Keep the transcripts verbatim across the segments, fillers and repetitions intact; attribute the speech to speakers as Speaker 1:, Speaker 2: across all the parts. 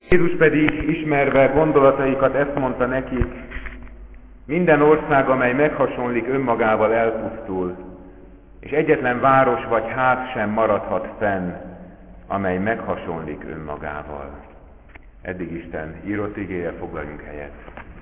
Speaker 1: Jézus pedig ismerve gondolataikat ezt mondta nekik: minden ország, amely meghasonlik önmagával, elpusztul, és egyetlen város vagy ház sem maradhat fenn, amely meghasonlik önmagával. Eddig Isten írott igéje, foglaljunk helyet.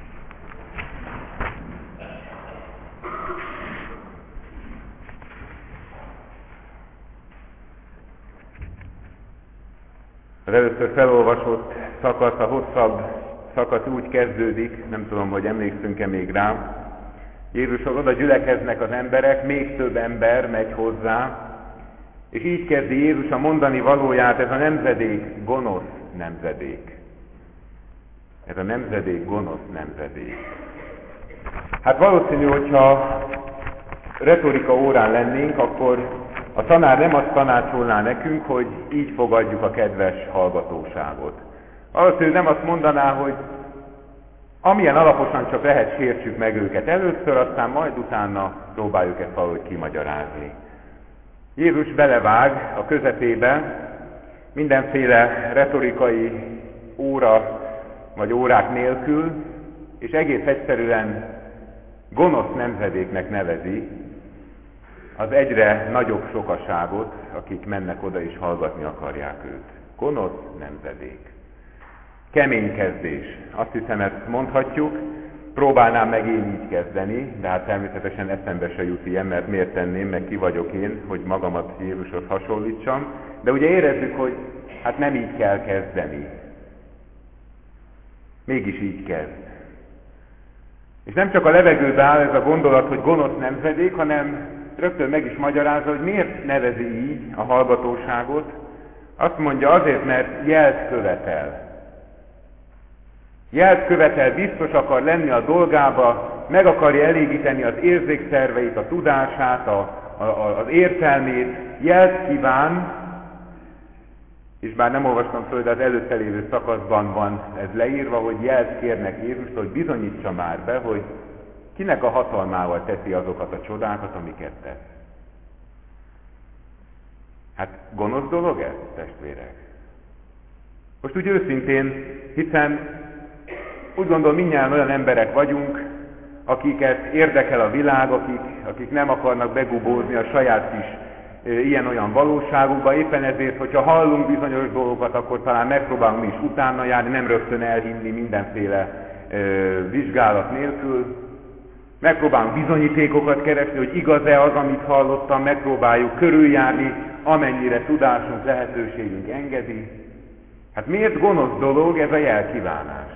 Speaker 1: Az először felolvasott szakasz, a hosszabb szakasz úgy kezdődik, nem tudom, hogy emlékszünk-e még rá. Jézushoz oda gyülekeznek az emberek, még több ember megy hozzá, és így kezdi Jézus a mondani valóját: ez a nemzedék gonosz nemzedék. Ez a nemzedék gonosz nemzedék. Hát valószínű, hogyha retorika órán lennénk, akkor a tanár nem azt tanácsolná nekünk, hogy így fogadjuk a kedves hallgatóságot. Valószínű nem azt mondaná, hogy amilyen alaposan csak lehet, sértsük meg őket először, aztán majd utána próbáljuk ezt valahogy kimagyarázni. Jézus belevág a közepébe, mindenféle retorikai óra vagy órák nélkül, és egész egyszerűen gonosz nemzedéknek nevezi az egyre nagyobb sokaságot, akik mennek oda és hallgatni akarják őt. Gonosz nemzedék. Kemény kezdés. Azt hiszem, ezt mondhatjuk. Próbálnám meg én így kezdeni, de hát természetesen eszembe se jut ilyen, mert miért tenném, meg ki vagyok én, hogy magamat Jézushoz hasonlítsam. De ugye érezzük, hogy hát nem így kell kezdeni. Mégis így kezd. És nem csak a levegőbe áll ez a gondolat, hogy gonosz nemzedék, hanem rögtön meg is magyarázza, hogy miért nevezi így a hallgatóságot. Azt mondja, azért, mert jelt követel. Jelt követel, biztos akar lenni a dolgába, meg akarja elégíteni az érzékszerveit, a tudását, a, a, az értelmét, jelt kíván, és bár nem olvastam föl, de az előtte lévő szakaszban van ez leírva, hogy jelt kérnek Jézustól, hogy bizonyítsa már be, hogy kinek a hatalmával teszi azokat a csodákat, amiket tesz. Hát gonosz dolog ez, testvérek? Most úgy őszintén, hiszen úgy gondolom, mindnyájan olyan emberek vagyunk, akiket érdekel a világ, akik, akik nem akarnak begubózni a saját kis e, ilyen-olyan valóságukba. Éppen ezért, hogyha hallunk bizonyos dolgokat, akkor talán megpróbálunk mi is utána járni, nem rögtön elhinni mindenféle e, vizsgálat nélkül. Megpróbálunk bizonyítékokat keresni, hogy igaz-e az, amit hallottam, megpróbáljuk körüljárni, amennyire tudásunk, lehetőségünk engedi. Hát miért gonosz dolog ez a jelkívánás?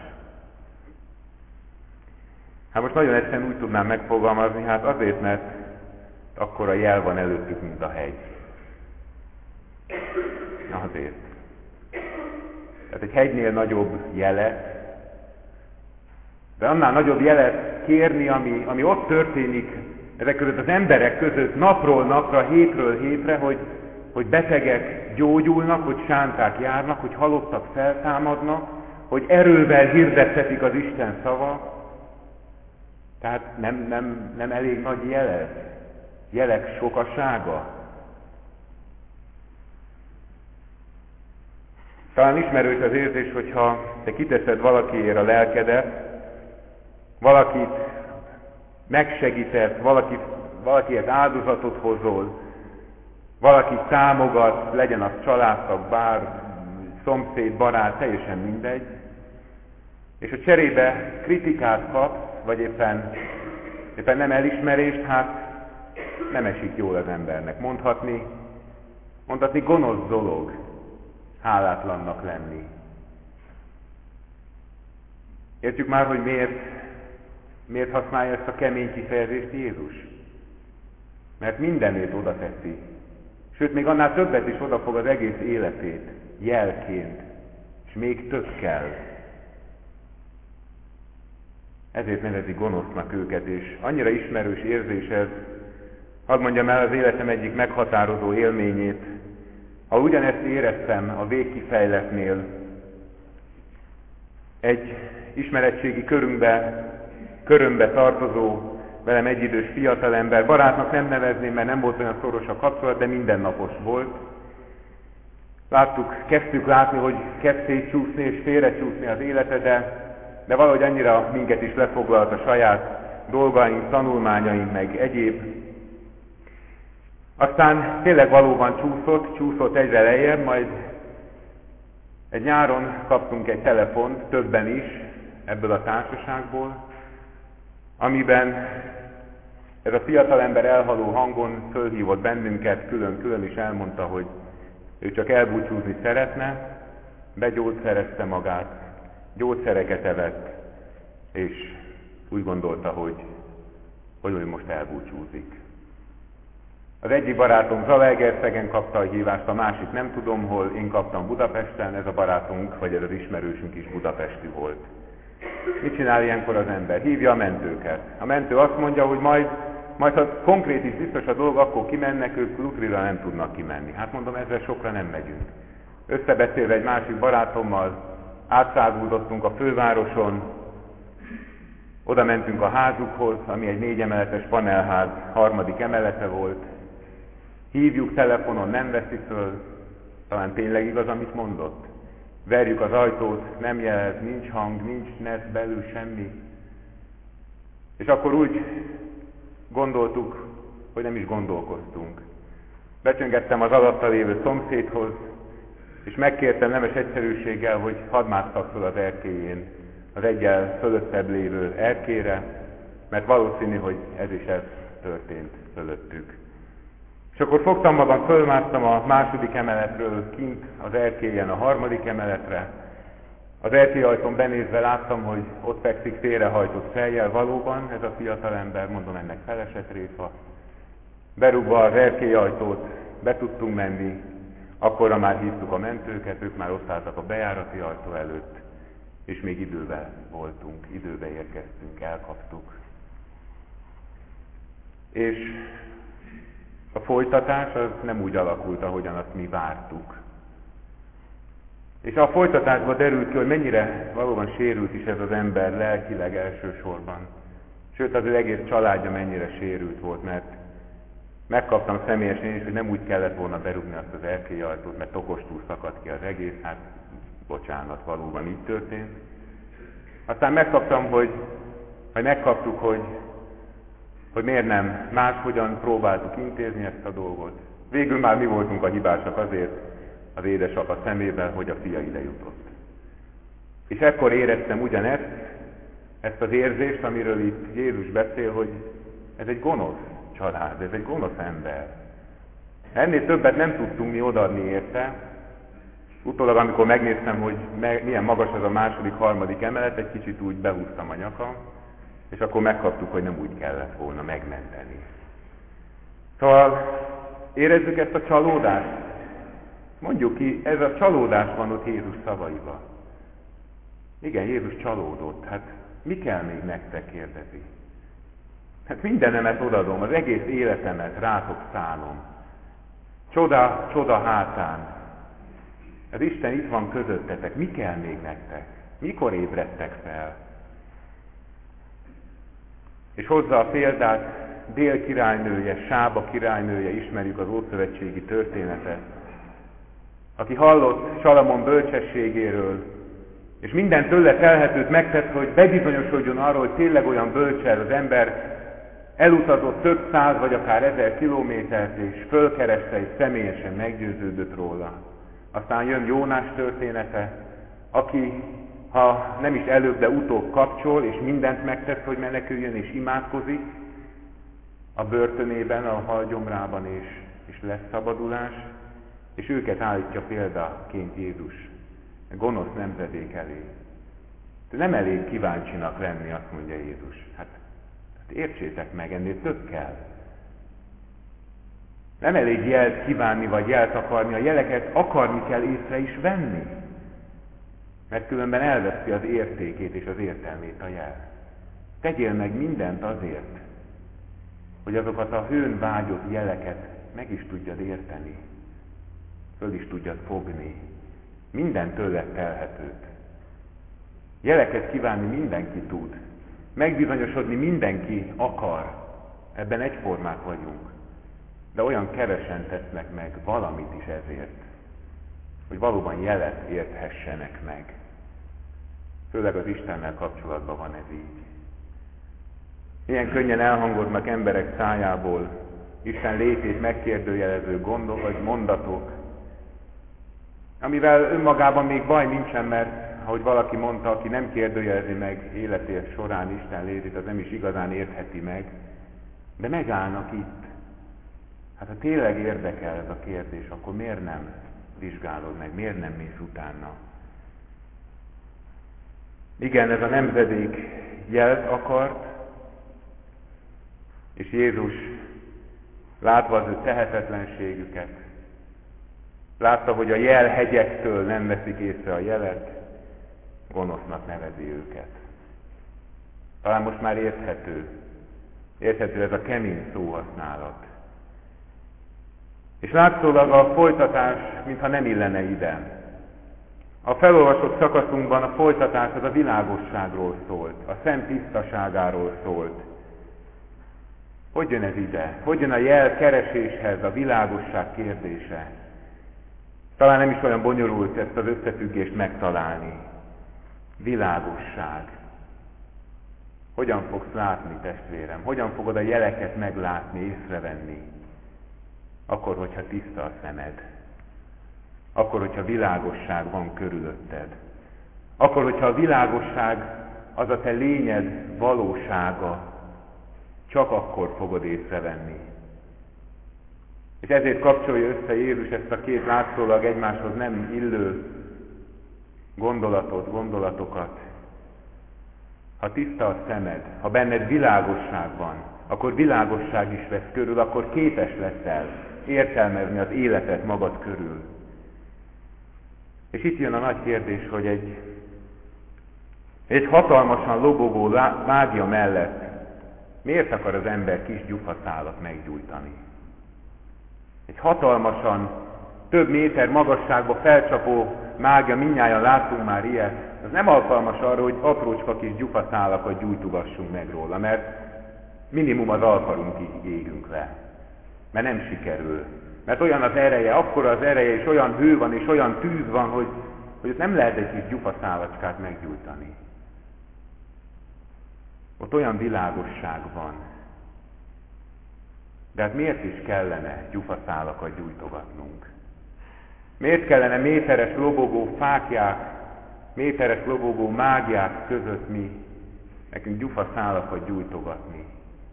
Speaker 1: Hát most nagyon egyszerűen úgy tudnám megfogalmazni, hát azért, mert akkora jel van előttük, mint a hegy. Azért. Tehát egy hegynél nagyobb jelet, de annál nagyobb jelet kérni, ami, ami ott történik ezek között az emberek között napról napra, hétről hétre, hogy, hogy betegek gyógyulnak, hogy sánták járnak, hogy halottak feltámadnak, hogy erővel hirdettetik az Isten szava. Tehát nem, nem, nem elég nagy jel, jelek sokasága. Talán ismerős az érzés, hogyha te kiteszed valakiért a lelkedet, valakit megsegítesz, valaki, valakiért áldozatot hozol, valakit támogat, legyen az családtag, bár szomszéd, barát, teljesen mindegy, és a cserébe kritikát kapsz, vagy éppen, éppen nem elismerést, hát nem esik jól az embernek. Mondhatni, mondhatni gonosz dolog hálátlannak lenni. Értjük már, hogy miért, miért használja ezt a kemény kifejezést Jézus? Mert mindenét oda teszi. Sőt, még annál többet is odafog az egész életét, jelként, és még több kell. Ezért nevezi gonosznak őket, és annyira ismerős érzés ez. Hadd mondjam el az életem egyik meghatározó élményét, ha ugyanezt éreztem a végkifejletnél, egy ismeretségi körünkbe, körömbe tartozó, velem egyidős fiatalember, barátnak nem nevezném, mert nem volt olyan szoros a kapcsolat, de mindennapos volt. Láttuk, kezdtük látni, hogy kezd szétcsúszni és félrecsúszni az élete, de, de valahogy annyira minket is lefoglalt a saját dolgaink, tanulmányaink, meg egyéb. Aztán tényleg valóban csúszott, csúszott egyre lejjebb, majd egy nyáron kaptunk egy telefont, többen is, ebből a társaságból, amiben ez a fiatalember elhaló hangon fölhívott bennünket, külön-külön is elmondta, hogy ő csak elbúcsúzni szeretne, begyógyszerezte magát, gyógyszereket evett, és úgy gondolta, hogy, hogy ő most elbúcsúzik. Az egyik barátom Zalaegerszegen kapta a hívást, a másik nem tudom hol, én kaptam Budapesten, ez a barátunk, vagy ez az ismerősünk is budapesti volt. Mit csinál ilyenkor az ember? Hívja a mentőket. A mentő azt mondja, hogy majd, majd ha konkrét is biztos a dolog, akkor kimennek, ők Lutrira nem tudnak kimenni. Hát mondom, ezzel sokra nem megyünk. Összebeszélve egy másik barátommal, átszáguldottunk a fővároson, oda mentünk a házukhoz, ami egy négy emeletes panelház harmadik emelete volt. Hívjuk telefonon, nem veszi föl, talán tényleg igaz, amit mondott. Verjük az ajtót, nem jelez, nincs hang, nincs net belül semmi. És akkor úgy gondoltuk, hogy nem is gondolkoztunk. Becsöngettem az alatta lévő szomszédhoz, és megkértem nemes egyszerűséggel, hogy hadd másszak föl az erkélyén, az egyel fölöttebb lévő erkére, mert valószínű, hogy ez is ez történt fölöttük. És akkor fogtam magam, fölmásztam a második emeletről kint az erkélyen a harmadik emeletre. Az erkélyajtón benézve láttam, hogy ott fekszik félrehajtott fejjel valóban ez a fiatalember, mondom, ennek felesett réfa. Berúgva az erkélyajtót, be tudtunk menni, akkorra már hívtuk a mentőket, ők már ott álltak a bejárati ajtó előtt, és még időben voltunk, időbe érkeztünk, elkaptuk. És a folytatás az nem úgy alakult, ahogyan azt mi vártuk. És a folytatásban derült ki, hogy mennyire valóban sérült is ez az ember lelkileg elsősorban. Sőt, az ő egész családja mennyire sérült volt, mert megkaptam személyesen is, hogy nem úgy kellett volna berúgni azt az erkélyajtót, mert tokostul szakadt ki az egész, hát bocsánat, valóban így történt. Aztán megkaptam, hogy, vagy megkaptuk, hogy, hogy miért nem máshogyan próbáltuk intézni ezt a dolgot. Végül már mi voltunk a hibásak azért az édesapa szemében, hogy a fia ide jutott. És ekkor éreztem ugyanezt, ezt az érzést, amiről itt Jézus beszél, hogy ez egy gonosz család, ez egy gonosz ember. Ennél többet nem tudtunk mi odaadni érte. Utólag, amikor megnéztem, hogy milyen magas az a második, harmadik emelet, egy kicsit úgy behúztam a nyakam, és akkor megkaptuk, hogy nem úgy kellett volna megmenteni. Szóval érezzük ezt a csalódást? Mondjuk ki, ez a csalódás van ott Jézus szavaiban. Igen, Jézus csalódott. Hát mi kell még nektek, kérdezi? Hát mindenemet odadom, az egész életemet rátok szállom. Csoda, csoda hátán. Az Isten itt van közöttetek, mi kell még nektek? Mikor ébredtek fel? És hozza a példát, Dél királynője, Sába királynője, ismerjük az ószövetségi történetet, aki hallott Salamon bölcsességéről, és minden tőle telhetőt megtett, hogy bebizonyosodjon arról, hogy tényleg olyan bölcsel az ember, elutazott több száz vagy akár ezer kilométert, és fölkereste, és személyesen meggyőződött róla. Aztán jön Jónás története, aki, ha nem is előbb, de utóbb kapcsol, és mindent megtesz, hogy meneküljön, és imádkozik a börtönében, a halgyomrában, és, és lesz szabadulás, és őket állítja példaként Jézus a gonosz nemzedék elé. De nem elég kíváncsinak lenni, azt mondja Jézus. Hát, hát értsétek meg, ennél több kell. Nem elég jelt kívánni, vagy jelt akarni, a jeleket akarni kell észre is venni. Mert különben elveszti az értékét és az értelmét a jel. Tegyél meg mindent azért, hogy azokat a hőn vágyott jeleket meg is tudjad érteni, föl is tudjad fogni, minden tőled telhetőt. Jeleket kívánni mindenki tud, megbizonyosodni mindenki akar, ebben egyformák vagyunk, de olyan kevesen tesznek meg valamit is ezért. hogy valóban jelet érthessenek meg. Főleg az Istennel kapcsolatban van ez így. Milyen könnyen elhangoznak emberek szájából Isten létét megkérdőjelező gondol, vagy mondatok, amivel önmagában még baj nincsen, mert ahogy valaki mondta, aki nem kérdőjelezi meg életér során Isten létét, az nem is igazán értheti meg, de megállnak itt. Hát ha tényleg érdekel ez a kérdés, akkor miért nem vizsgálod meg, miért nem mész utána? Igen, ez a nemzedék jelt akart, és Jézus látva az ő tehetetlenségüket, látta, hogy a jelhegyektől nem veszik észre a jelet, gonosznak nevezi őket. Talán most már érthető, érthető ez a kemény szóhasználat. És látszólag a folytatás, mintha nem illene ide. A felolvasott szakaszunkban a folytatás az a világosságról szólt, a szent tisztaságáról szólt. Hogy jön ez ide? Hogy jön a jel kereséshez a világosság kérdése? Talán nem is olyan bonyolult ezt az összefüggést megtalálni. Világosság. Hogyan fogsz látni, testvérem? Hogyan fogod a jeleket meglátni, észrevenni? Akkor, hogyha tiszta a szemed. Akkor, hogyha világosság van körülötted. Akkor, hogyha a világosság az a te lényed valósága, csak akkor fogod észrevenni. És ezért kapcsolja össze Jézus ezt a két látszólag egymáshoz nem illő gondolatot, gondolatokat. Ha tiszta a szemed, ha benned világosság van, akkor világosság is vesz körül, akkor képes leszel értelmezni az életet magad körül. És itt jön a nagy kérdés, hogy egy, egy hatalmasan lobogó mágia mellett miért akar az ember kis gyufaszálat meggyújtani? Egy hatalmasan, több méter magasságba felcsapó mágia, mindnyájan láttunk már ilyet, az nem alkalmas arra, hogy aprócska kis gyufaszálakat gyújtogassunk meg róla, mert minimum az alkarunkig égünk le. Mert nem sikerül. Mert olyan az ereje, akkora az ereje, és olyan hő van, és olyan tűz van, hogy, hogy ott nem lehet egy kis gyufaszálacskát meggyújtani. Ott olyan világosság van. De hát miért is kellene gyufaszálakat gyújtogatnunk? Miért kellene méteres lobogó fáklyák, méteres lobogó mágiák között mi nekünk gyufaszálakat gyújtogatni?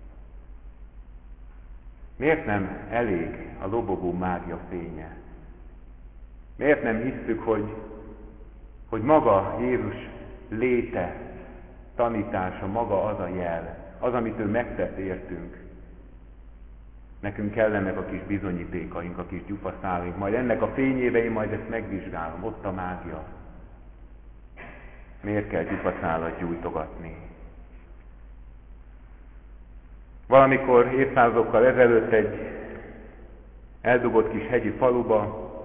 Speaker 1: Miért nem elég a lobogó mágia fénye? Miért nem hisszük, hogy, hogy maga Jézus léte, tanítása, maga az a jel, az, amit ő megtett értünk. Nekünk kellenek a kis bizonyítékaink, a kis gyufaszálaink, majd ennek a fényébe én majd ezt megvizsgálom, ott a mágia. Miért kell gyufaszálat gyújtogatni? Valamikor évszázadokkal ezelőtt egy eldugott kis hegyi faluba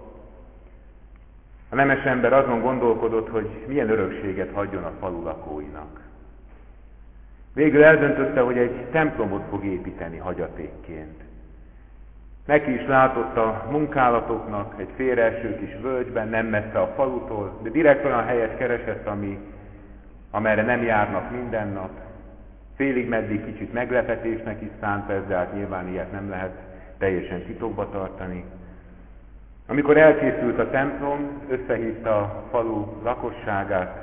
Speaker 1: a nemes ember azon gondolkodott, hogy milyen örökséget hagyjon a falu lakóinak. Végül eldöntötte, hogy egy templomot fog építeni hagyatékként. Neki is látott a munkálatoknak egy félreeső kis völgyben, nem messze a falutól, de direkt olyan helyet keresett, ami, amerre nem járnak minden nap. Félig meddig kicsit meglepetésnek is szánt ez, de hát nyilván ilyet nem lehet teljesen titokba tartani. Amikor elkészült a templom, összehívta a falu lakosságát,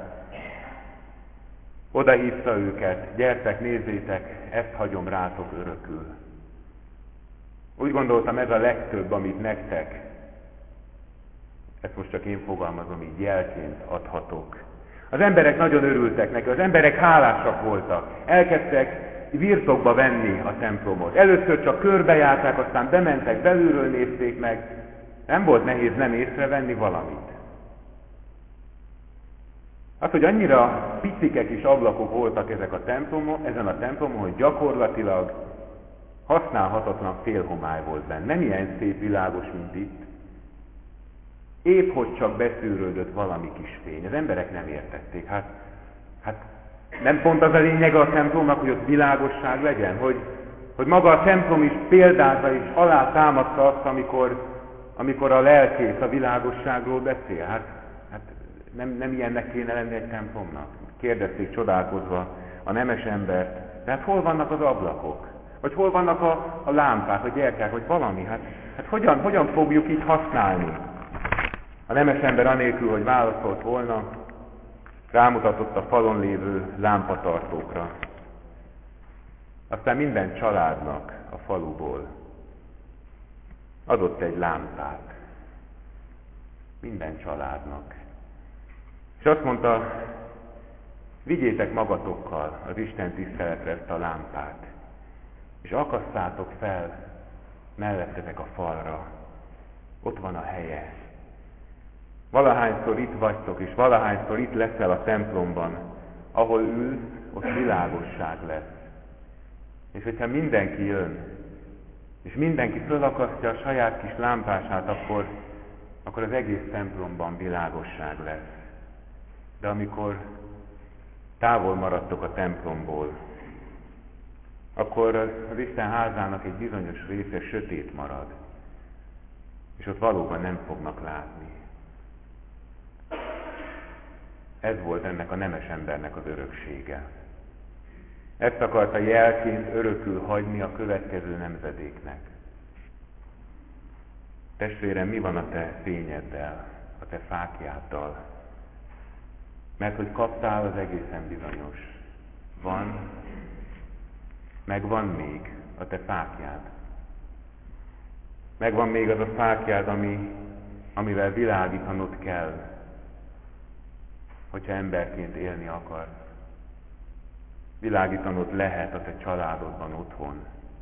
Speaker 1: odahívta őket, gyertek, nézzétek, ezt hagyom rátok örökül. Úgy gondoltam, ez a legtöbb, amit nektek, ezt most csak én fogalmazom így, jelként adhatok. Az emberek nagyon örültek neki, az emberek hálásak voltak, elkezdtek birtokba venni a templomot. Először csak körbejárták, aztán bementek, belülről nézték meg, nem volt nehéz nem észrevenni valamit. Az, hogy annyira picike kis ablakok voltak ezek a templomok, ezen a templomon, hogy gyakorlatilag használhatatlan félhomály volt benne. Nem ilyen szép világos, mint itt. Épp hogy csak beszűrődött valami kis fény. Az emberek nem értették. Hát, hát nem pont az a lényeg a templomnak, hogy ott világosság legyen, hogy, hogy maga a templom is példázza és alátámaszta azt, amikor, amikor a lelkész a világosságról beszél. Hát, hát nem, nem ilyennek kéne lenni egy templomnak. Kérdezték csodálkozva a nemes embert, tehát hol vannak az ablakok? Vagy hol vannak a, a lámpák, a gyertyák, vagy valami? Hát, hát hogyan, hogyan fogjuk így használni? A nemes ember anélkül, hogy válaszolt volna, rámutatott a falon lévő lámpatartókra. Aztán minden családnak a faluból adott egy lámpát. Minden családnak. És azt mondta, vigyétek magatokkal az Isten tiszteletre ezt a lámpát, és akasszátok fel mellettetek a falra. Ott van a helye. Valahányszor itt vagytok, és valahányszor itt leszel a templomban, ahol ülsz, ott világosság lesz. És hogyha mindenki jön, és mindenki fölakasztja a saját kis lámpását, akkor, akkor az egész templomban világosság lesz. De amikor távol maradtok a templomból, akkor az Isten házának egy bizonyos része sötét marad, és ott valóban nem fognak látni. Ez volt ennek a nemes embernek az öröksége. Ezt akarta jelként örökül hagyni a következő nemzedéknek. Testvérem, mi van a te fényeddel, a te fáklyáddal? Mert hogy kaptál, az egészen bizonyos. Van, meg van még a te fáklyád. Megvan még az a fáklyád, ami, amivel világítanod kell, hogyha emberként élni akarsz. Világítanod lehet a te családodban otthon.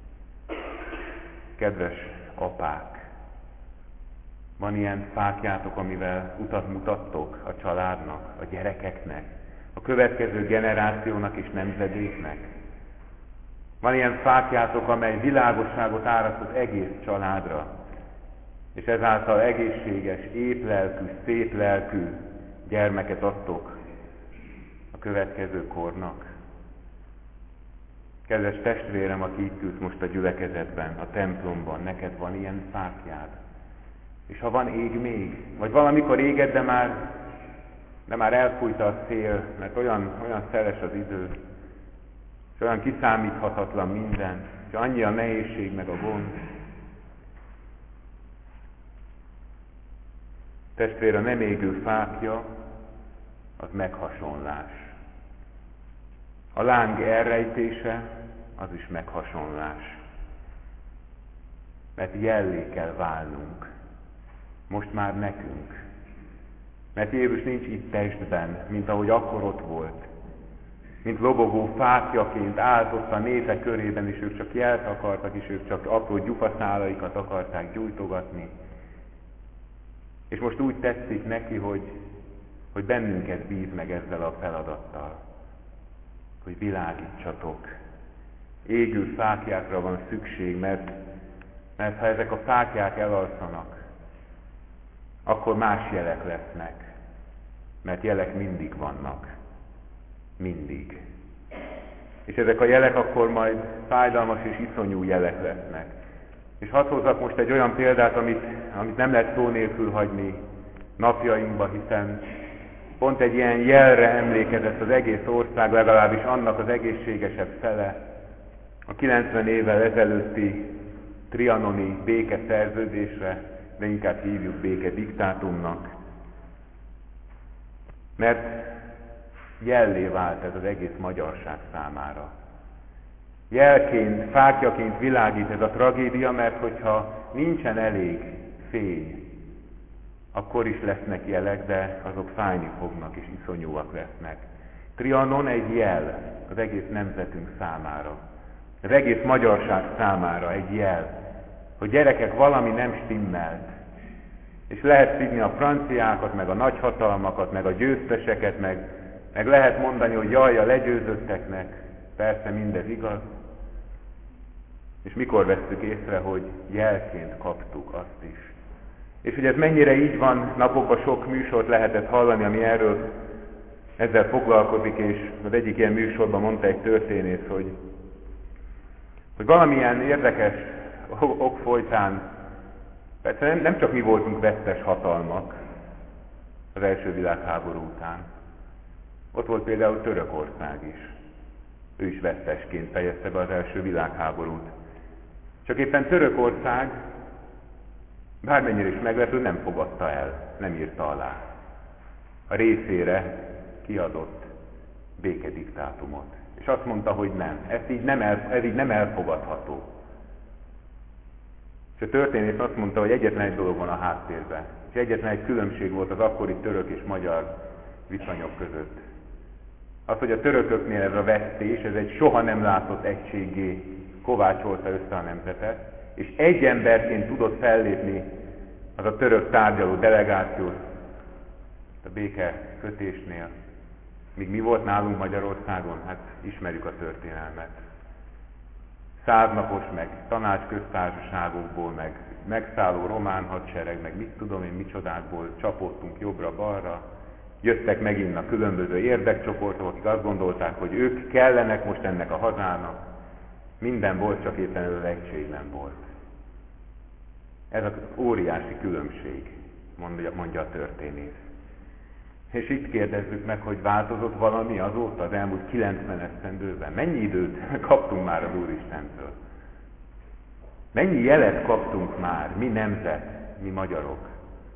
Speaker 1: Kedves apák, van ilyen fáklyátok, amivel utat mutattok a családnak, a gyerekeknek, a következő generációnak és nemzedéknek? Van ilyen fáklyátok, amely világosságot áraszt az egész családra, és ezáltal egészséges, épp lelkű, szép lelkű gyermeket adtok a következő kornak? Kedves testvérem, aki itt ült most a gyülekezetben, a templomban, neked van ilyen fáklyád? És ha van, ég még, vagy valamikor éged, de már, de már elfújta a szél, mert olyan, olyan szeles az idő, és olyan kiszámíthatatlan minden, és annyi a nehézség meg a gond. Testvér, a nem égő fákja, az meghasonlás. A láng elrejtése, az is meghasonlás. Mert jellé kell válnunk. Most már nekünk. Mert Jézus nincs itt testben, mint ahogy akkor ott volt. Mint lobogó fákjaként állt ott a népe körében, és ők csak jelt akartak, és ők csak apró gyufaszálaikat akarták gyújtogatni. És most úgy tetszik neki, hogy, hogy bennünket bíz meg ezzel a feladattal, hogy világítsatok. Égő fáklyákra van szükség, mert, mert ha ezek a fáklyák elalszanak, akkor más jelek lesznek, mert jelek mindig vannak. Mindig. És ezek a jelek akkor majd fájdalmas és iszonyú jelek lesznek. És hadd hozzak most egy olyan példát, amit, amit nem lehet szó nélkül hagyni napjainkba, hiszen pont egy ilyen jelre emlékezett az egész ország, legalábbis annak az egészségesebb fele, a kilencven évvel ezelőtti trianoni békeszerződésre, de inkább hívjuk béke diktátumnak. Mert jellé vált ez az egész magyarság számára. Jelként, fákjaként világít ez a tragédia, mert hogyha nincsen elég fény, akkor is lesznek jelek, de azok fájni fognak és iszonyúak lesznek. Trianon egy jel az egész nemzetünk számára, az egész magyarság számára egy jel, hogy gyerekek, valami nem stimmelt. És lehet szidni a franciákat, meg a nagyhatalmakat, meg a győzteseket, meg, meg lehet mondani, hogy jaj, a legyőzötteknek, persze mindez igaz. És mikor vesszük észre, hogy jelként kaptuk azt is. És hogy ez mennyire így van, napokban sok műsort lehetett hallani, ami erről ezzel foglalkozik, és az egyik ilyen műsorban mondta egy történész, hogy, hogy valamilyen érdekes ok folytán Persze nem, nem csak mi voltunk vesztes hatalmak az első világháború után. Ott volt például Törökország is. Ő is vesztesként fejezte be az első világháborút. Csak éppen Törökország, bármennyire is meglepő, nem fogadta el, nem írta alá a részére kiadott békediktátumot. És azt mondta, hogy nem, ez így nem, el, ez így nem elfogadható. És a történész azt mondta, hogy egyetlen egy dolog van a háttérben, és egyetlen egy különbség volt az akkori török és magyar viszonyok között. Az, hogy a törököknél ez a vesztés, ez egy soha nem látott egységgé kovácsolta össze a nemzetet, és egy emberként tudott fellépni az a török tárgyaló delegáció a béke kötésnél. Míg mi volt nálunk Magyarországon? Hát ismerjük a történelmet. Száznapos, meg tanácsköztársaságokból, meg megszálló román hadsereg, meg mit tudom én micsodákból csapottunk jobbra-balra. Jöttek megint a különböző érdekcsoportok, akik azt gondolták, hogy ők kellenek most ennek a hazának. Minden volt, csak éppen ez az egység nem volt. Ez az óriási különbség, mondja, mondja a történész. És itt kérdezzük meg, hogy változott valami azóta, az elmúlt kilencven esztendőben? Mennyi időt kaptunk már az Úristentől? Mennyi jelet kaptunk már, mi nemzet, mi magyarok?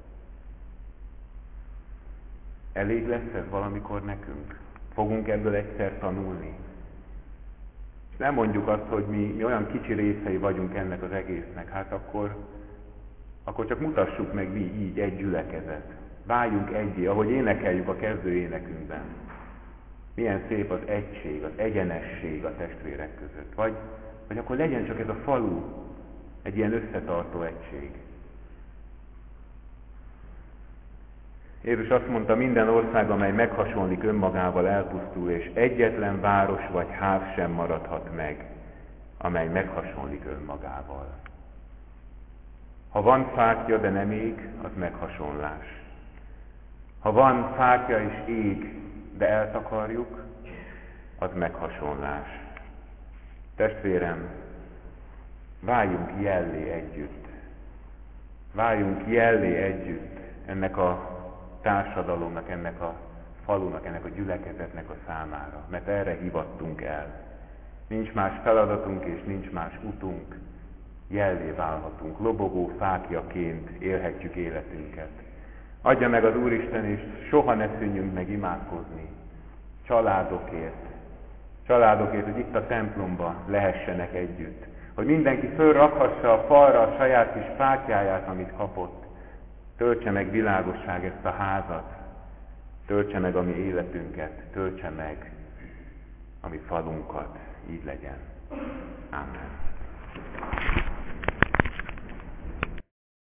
Speaker 1: Elég lesz ez valamikor nekünk? Fogunk ebből egyszer tanulni? És nem mondjuk azt, hogy mi, mi olyan kicsi részei vagyunk ennek az egésznek, hát akkor, akkor csak mutassuk meg mi így egy gyülekezet. Váljunk egyé, ahogy énekeljük a kezdő énekünkben. Milyen szép az egység, az egyenesség a testvérek között. Vagy, vagy akkor legyen csak ez a falu egy ilyen összetartó egység. Jézus azt mondta, minden ország, amely meghasonlik önmagával, elpusztul, és egyetlen város vagy ház sem maradhat meg, amely meghasonlik önmagával. Ha van fákja, de nem ég, az meghasonlás. Ha van fákja és ég, de eltakarjuk, az meghasonlás. Testvérem, váljunk jellé együtt. Váljunk jellé együtt ennek a társadalomnak, ennek a falunak, ennek a gyülekezetnek a számára, mert erre hivattunk el. Nincs más feladatunk és nincs más utunk, jellé válhatunk, lobogó fákjaként élhetjük életünket. Adja meg az Úristen, és soha ne szűnjünk meg imádkozni családokért, családokért, hogy itt a templomban lehessenek együtt, hogy mindenki fölrakhassa a falra a saját kis fákjáját, amit kapott. Töltse meg világosság ezt a házat, töltse meg a mi életünket, töltse meg a mi falunkat, így legyen. Amen.